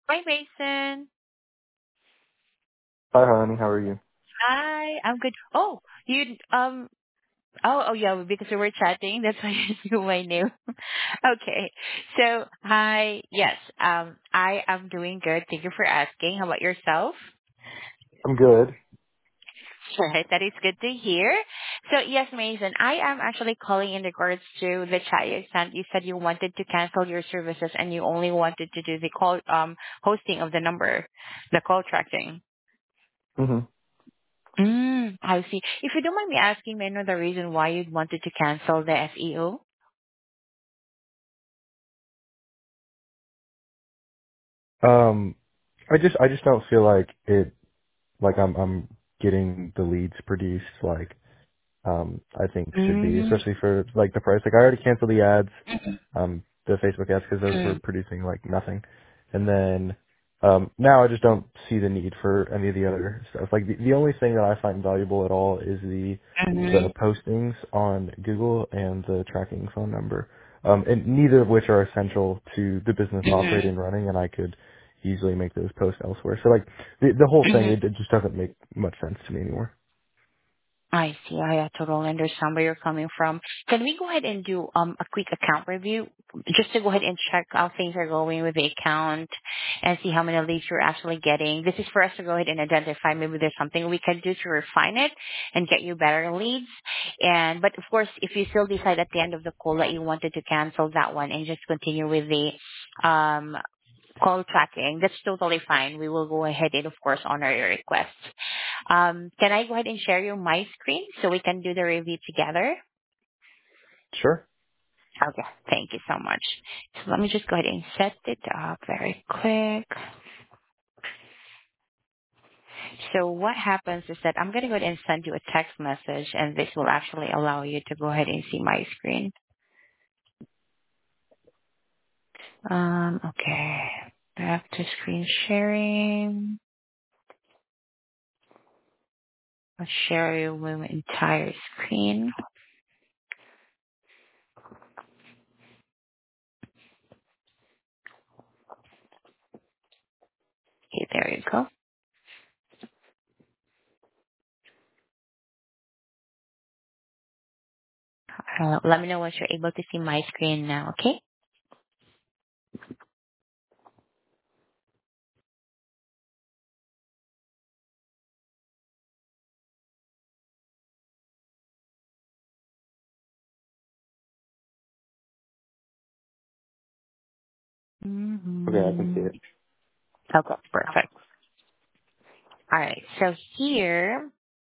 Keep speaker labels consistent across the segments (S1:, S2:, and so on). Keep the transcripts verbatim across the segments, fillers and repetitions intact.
S1: Hi, Mason.
S2: Hi, honey. How are you?
S1: Hi, I'm good. Oh, you um. Oh, oh yeah, because we were chatting. That's why you knew my name. Okay. So, hi. Yes. Um, I am doing good. Thank you for asking. How about yourself?
S2: I'm good.
S1: Right. That is good to hear. So, yes, Mason, I am actually calling in regards to the chat you sent. You said you wanted to cancel your services and you only wanted to do the call um hosting of the number, the call tracking.
S2: hmm
S1: Mm, I see. If you don't mind me asking, may I know the reason why you wanted to cancel the S E O?
S2: Um, I just I just don't feel like it like I'm I'm getting the leads produced like um I think should be,
S1: Mm,
S2: especially for like the price. Like I already canceled the ads, um, the Facebook ads because those were
S1: mm,
S2: producing like nothing, and then um now I just don't see the need for any of the other stuff. Like the the only thing that I find valuable at all is the the
S1: mm,
S2: postings on Google and the tracking phone number, um, and neither of which are essential to the business
S1: mm,
S2: operating and running, and I could easily make those posts elsewhere. So like the the whole thing,
S1: mm.
S2: it, it just doesn't make much sense to me anymore.
S1: I see. I uh, totally understand where you're coming from. Can we go ahead and do um a quick account review just to go ahead and check how things are going with the account and see how many leads you're actually getting? This is for us to go ahead and identify maybe there's something we can do to refine it and get you better leads. And but of course, if you still decide at the end of the call that you wanted to cancel that one and just continue with the um call tracking, that's totally fine. We will go ahead and of course honor your request. Um, can I go ahead and share you my screen so we can do the review together?
S2: Sure.
S1: Okay, thank you so much. So let me just go ahead and set it up very quick. So what happens is that I'm going to go ahead and send you a text message and this will actually allow you to go ahead and see my screen. Um, okay. Back to screen sharing. I'll share you my entire screen. Okay, there you go. Uh, let me know once you're able to see my screen now, okay?
S2: Okay, I can see
S1: Mm-hmm.
S2: it.
S1: Okay, perfect. All right. So here,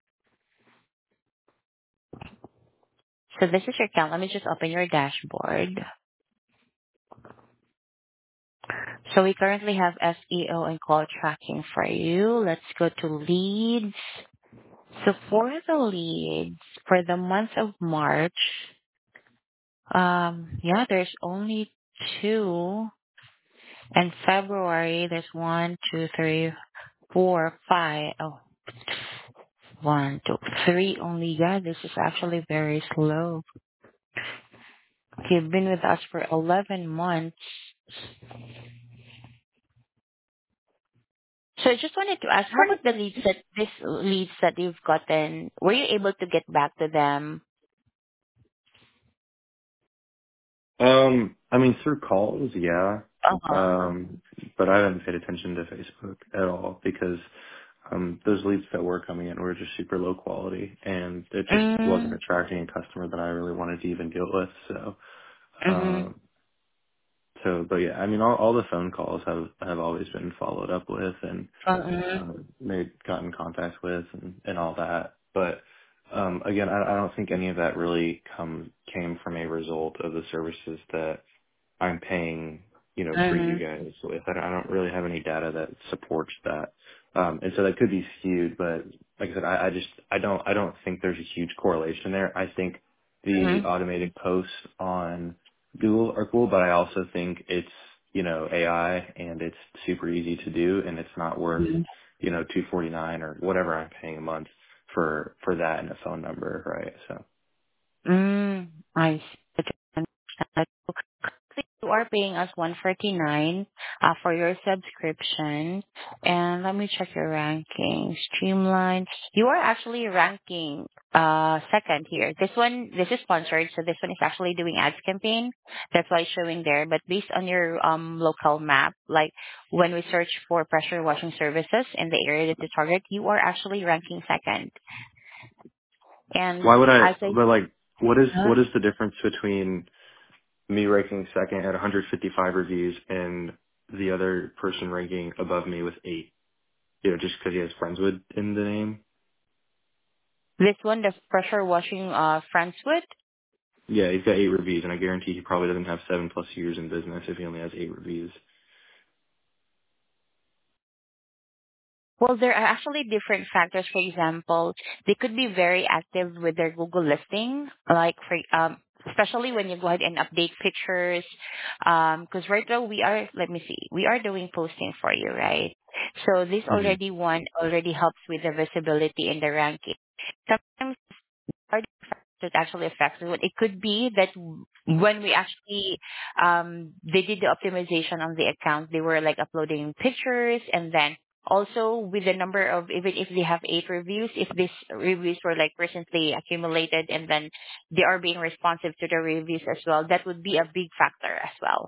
S1: so this is your account. Let me just open your dashboard. So we currently have S E O and call tracking for you. Let's go to leads. So for the leads, for the month of March, um, yeah, there's only two. And February, there's one, two, three, four, five. Oh, one, two, three only. Yeah, this is actually very slow. You've been with us for eleven months. So I just wanted to ask, how about the leads that this leads that you've gotten? Were you able to get back to them?
S2: Um, I mean, through calls, yeah.
S1: Uh-huh.
S2: Um, but I haven't paid attention to Facebook at all because um, those leads that were coming in were just super low quality, and it just wasn't
S1: Mm,
S2: attracting a customer that I really wanted to even deal with. So,
S1: mm,
S2: um, so, but yeah, I mean, all, all the phone calls have have always been followed up with and
S1: mm,
S2: um, made gotten contact with and, and all that. But um, again, I, I don't think any of that really come came from a result of the services that I'm paying, you know, for you
S1: mm,
S2: guys with. I don't I don't really have any data that supports that. Um, and so that could be skewed, but like I said, I, I just, I don't, I don't think there's a huge correlation there. I think the
S1: mm,
S2: automated posts on Google are cool, but I also think it's, you know, A I and it's super easy to do and it's not worth,
S1: mm,
S2: you know, two forty-nine or whatever I'm paying a month for, for that and a phone number, right? So.
S1: mm. I see. are paying us one forty-nine uh, for your subscription. And let me check your ranking. Streamline. You are actually ranking uh second here. This one, this is sponsored, so this one is actually doing ads campaign. That's why it's showing there. But based on your um local map, like when we search for pressure washing services in the area that you target, you are actually ranking second. And
S2: Why would I?
S1: as I
S2: But like, what is
S1: uh,
S2: what is the difference between me ranking second at one hundred fifty-five reviews and the other person ranking above me with eight? You know, just because he has Friendswood in the name.
S1: this one, the pressure washing uh Friendswood.
S2: Yeah, he's got eight reviews, and I guarantee he probably doesn't have seven plus years in business if he only has eight reviews.
S1: Well, there are actually different factors. For example, they could be very active with their Google listing, like for um, especially when you go ahead and update pictures. Because right now we are, let me see, we are doing posting for you, right? So this
S2: hmm
S1: already one already helps with the visibility in the ranking. Sometimes are the factors that actually affects it. It could be that when we actually um they did the optimization on the account, they were like uploading pictures, and then also with the number of, even if they have eight reviews, if these reviews were like recently accumulated and then they are being responsive to the reviews as well, that would be a big factor as well.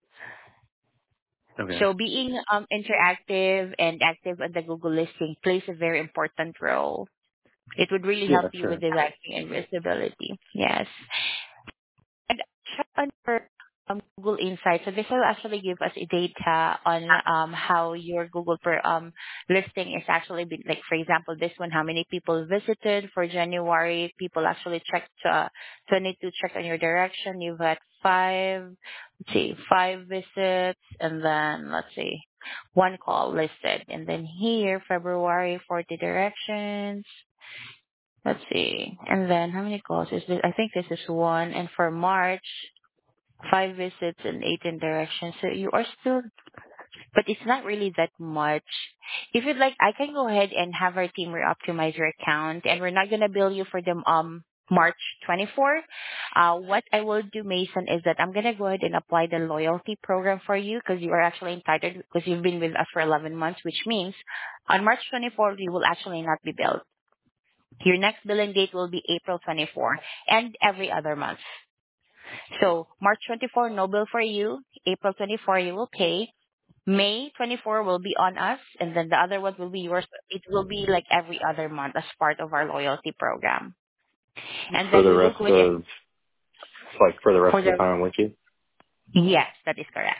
S2: Okay.
S1: So being um interactive and active on the Google listing plays a very important role. It would really
S2: Yeah,
S1: help you with
S2: sure.
S1: the ranking and visibility. Yes. And check on your um, Google Insights. So this will actually give us a data on um, how your Google per um, listing is actually been, like for example, this one, how many people visited for January. People actually checked, uh, twenty-two checked on your direction. You've had five, let's see, five visits, and then let's see, one call listed. And then here, February, forty directions. Let's see. And then how many calls is this? I think this is one. And for March, five visits and eighteen directions. So you are still, but it's not really that much. If you'd like, I can go ahead and have our team re-optimize your account, and we're not gonna bill you for the um March twenty-fourth. Uh, what I will do, Mason, is that I'm gonna go ahead and apply the loyalty program for you because you are actually entitled because you've been with us for eleven months, which means on March twenty-fourth you will actually not be billed. Your next billing date will be April twenty-fourth and every other month. So March twenty-fourth, no bill for you. April twenty-fourth, you will pay. May twenty-fourth will be on us, and then the other one will be yours. It will be like every other month as part of our loyalty program. And
S2: For
S1: then
S2: the
S1: we will
S2: rest
S1: go ahead
S2: of, like, for the rest
S1: for
S2: of the
S1: the,
S2: time I'm with you?
S1: yes, that is correct.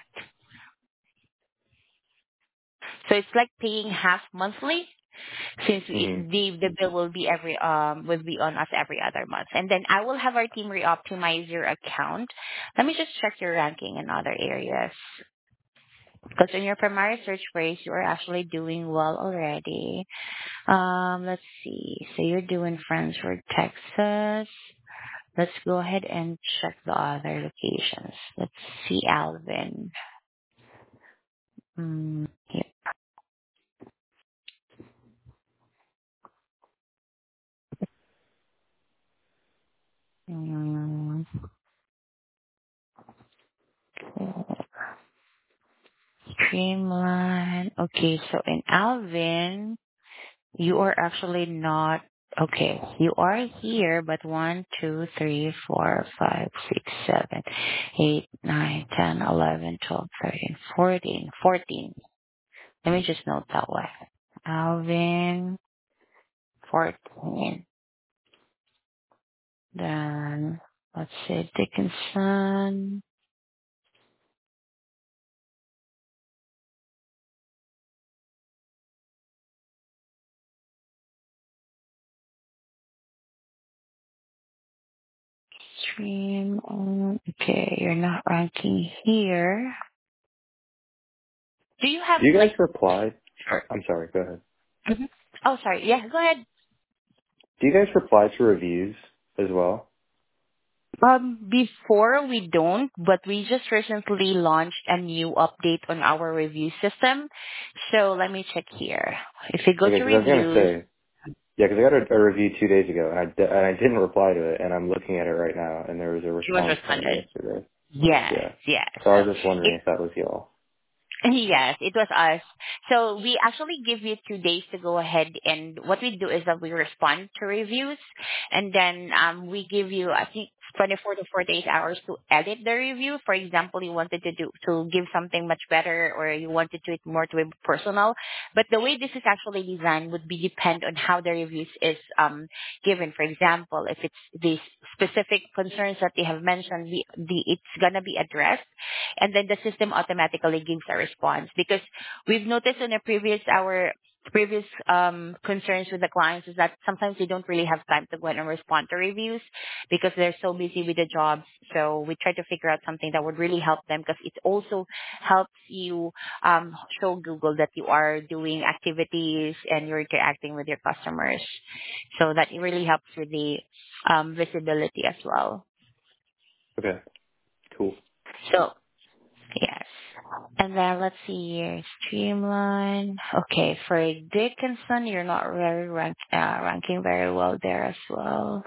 S1: So it's like paying half monthly, since we,
S2: hmm
S1: the the bill will be every um will be on us every other month. And then I will have our team re-optimize your account. Let me just check your ranking in other areas. Because in your primary search phrase, you are actually doing well already. Um, let's see. So you're doing Friendswood, Texas. Let's go ahead and check the other locations. Let's see Alvin. Mm, here. Mm, Streamline. Okay, so in Alvin, you are actually not okay. You are here, but one, two, three, four, five, six, seven, eight, nine, ten, eleven, twelve, thirteen, fourteen, fourteen. Let me just note that way. Alvin, fourteen. Then let's say Dickinson, stream. on- Okay, you're not ranking here. Do you have
S2: Do you guys
S1: like?
S2: reply?
S1: Sure.
S2: I'm sorry, go ahead.
S1: Mhm. Oh, sorry. Yeah, go ahead.
S2: Do you guys reply to reviews as well?
S1: Um, before we don't, but we just recently launched a new update on our review system. So let me check here. If you go
S2: Okay,
S1: to
S2: because I was going to
S1: reviews,
S2: say, yeah, because I got a, a review two days ago, and I, di- and I didn't reply to it, and I'm looking at it right now, and there was a
S1: it was
S2: response from it
S1: responded.
S2: yesterday.
S1: Yes,
S2: Yeah.
S1: yes.
S2: So I
S1: So
S2: was just wondering
S1: it
S2: if that was y'all.
S1: yes, it was us. So we actually give you two days to go ahead, and what we do is that we respond to reviews, and then um, we give you, I think, twenty-four to forty-eight hours to edit the review. For example, you wanted to do to give something much better, or you wanted to it more to be personal. But the way this is actually designed would be depend on how the reviews is um, given. For example, if it's the specific concerns that they have mentioned, the, the it's gonna be addressed, and then the system automatically gives a response. Because we've noticed in the previous our previous um, concerns with the clients is that sometimes they don't really have time to go ahead and respond to reviews because they're so busy with the jobs. So we try to figure out something that would really help them, because it also helps you um, show Google that you are doing activities and you're interacting with your customers. So that it really helps with the um, visibility as well.
S2: Okay. Cool.
S1: So yes. And then let's see here, Streamline. Okay, for Dickinson, you're not very rank, uh, ranking very well there as well.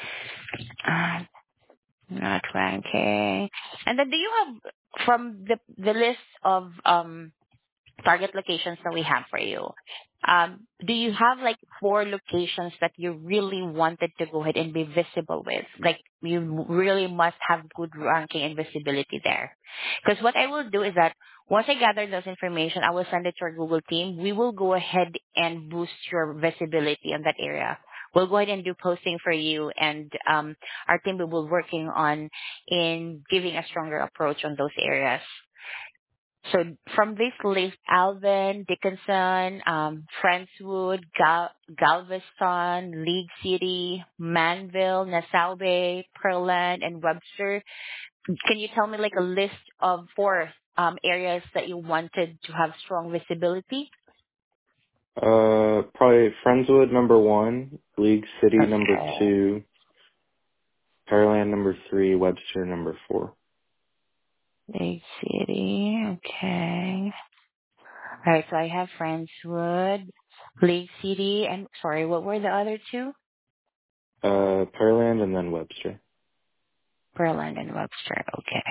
S1: Uh, not ranking. And then do you have from the the list of um target locations that we have for you? Um, do you have like four locations that you really wanted to go ahead and be visible with? Like you really must have good ranking and visibility there. Because what I will do is that once I gather those information, I will send it to our Google team. We will go ahead and boost your visibility in that area. We'll go ahead and do posting for you, and um, our team will be working on in giving a stronger approach on those areas. So from this list, Alvin, Dickinson, um, Friendswood, Gal- Galveston, League City, Manville, Nassau Bay, Pearland, and Webster. Can you tell me like a list of four um, areas that you wanted to have strong visibility?
S2: Uh, probably Friendswood number one, League City number
S1: Okay.
S2: two, Pearland number three, Webster number four.
S1: League City. Okay. All right. So I have Friendswood, League City, and sorry, what were the other two?
S2: Uh, Pearland and then Webster.
S1: Pearland and Webster. Okay.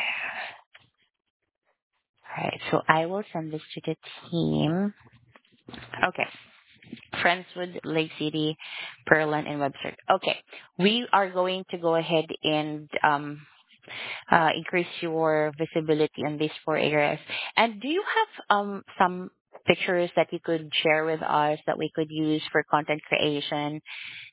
S1: All right, so I will send this to the team. Okay, Friendswood, Lake City, Pearland, and Webster. Okay, we are going to go ahead and um, uh, increase your visibility in these four areas. And do you have um, some pictures that you could share with us that we could use for content creation?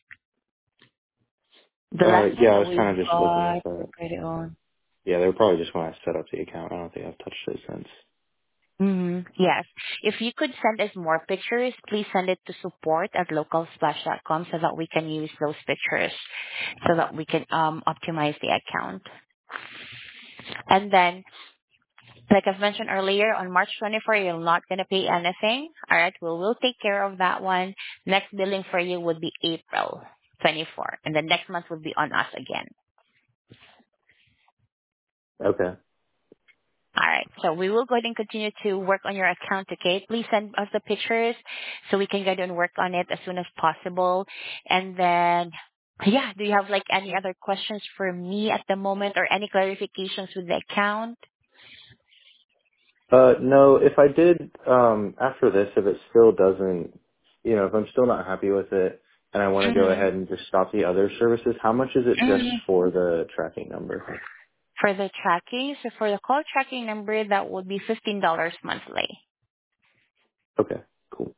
S1: The
S2: Uh,
S1: last one
S2: yeah, I
S1: that
S2: was
S1: we
S2: kind of just looking
S1: got,
S2: at that.
S1: right on.
S2: Yeah, they were probably just when I set up the account. I don't think I've touched it since.
S1: Mm-hmm. Yes. If you could send us more pictures, please send it to support at localsplash dot com so that we can use those pictures so that we can um, optimize the account. And then, like I've mentioned earlier, on March twenty-fourth, you're not going to pay anything. All right. We will take care of that one. Next billing for you would be April twenty-fourth. And the next month would be on us again.
S2: Okay.
S1: All right. So we will go ahead and continue to work on your account, okay? Please send us the pictures so we can go ahead and work on it as soon as possible. And then, yeah, do you have like any other questions for me at the moment or any clarifications with the account?
S2: Uh, no, if I did, um, after this, if it still doesn't, you know, if I'm still not happy with it and I want to go
S1: Mm-hmm.
S2: ahead and just stop the other services, how much is it just
S1: Mm-hmm.
S2: for the tracking number?
S1: For the tracking, so for the call tracking number, that would be fifteen dollars monthly.
S2: Okay, cool.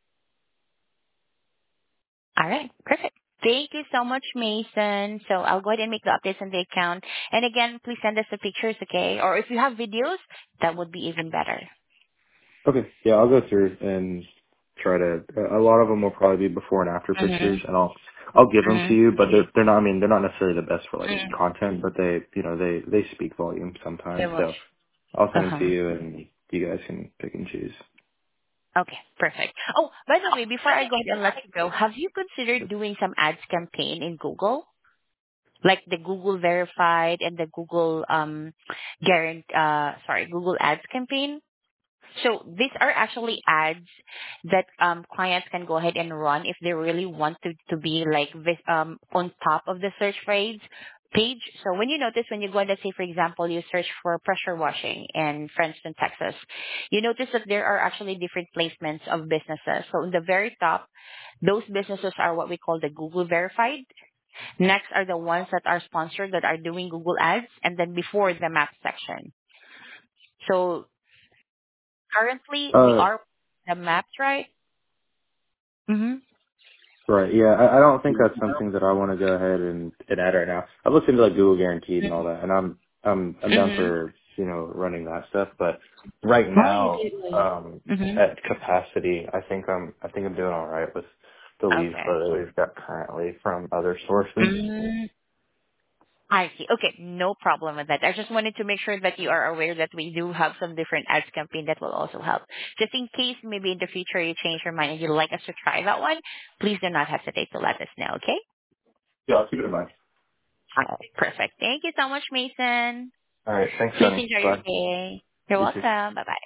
S1: All right, perfect. Thank you so much, Mason. So I'll go ahead and make the updates on the account. And again, please send us the pictures, okay? Or if you have videos, that would be even better.
S2: Okay, yeah, I'll go through and try to, a lot of them will probably be before and after pictures
S1: Mm-hmm.
S2: and I'll, I'll give them to
S1: Mm-hmm.
S2: you, but they're, they're not, I mean, they're not necessarily the best for like content, but they, you know, they, they speak volume sometimes.
S1: Mm-hmm.
S2: So I'll send them to
S1: Uh-huh.
S2: you and you guys can pick and choose.
S1: Okay, perfect. Oh, by the way, before I go ahead and let you go, have you considered doing some ads campaign in Google? Like the Google Verified and the Google um guarant uh sorry, Google Ads campaign? So these are actually ads that um, clients can go ahead and run if they really want to, to be like this, um, on top of the search phrase. page. So when you notice, when you go, let's say, for example, you search for pressure washing in Princeton, Texas, you notice that there are actually different placements of businesses. So in the very top, those businesses are what we call the Google verified. Next are the ones that are sponsored, that are doing Google ads, and then before the map section. So currently we
S2: Uh,
S1: are the maps, right? Mm-hmm.
S2: right. Yeah, I, I don't think that's something that I want to go ahead and, and add right now. I've looked into like Google Guaranteed and all that, and I'm I'm I'm down
S1: Mm-hmm.
S2: for you know running that stuff. But right
S1: Oh, you
S2: now,
S1: did.
S2: um,
S1: Mm-hmm.
S2: at capacity, I think I'm I think I'm doing all right with the lead
S1: Okay.
S2: flow that we've got currently from other sources.
S1: Mm, I see. Okay, no problem with that. I just wanted to make sure that you are aware that we do have some different ads campaign that will also help. Just in case maybe in the future you change your mind and you'd like us to try that one, please do not hesitate to let us know, okay?
S2: Yeah, I'll keep it in mind.
S1: All right. Perfect. Thank you so much, Mason.
S2: All right. Thanks,
S1: Please
S2: Sonny.
S1: enjoy your
S2: Bye.
S1: day. You're
S2: You too.
S1: welcome. Bye-bye.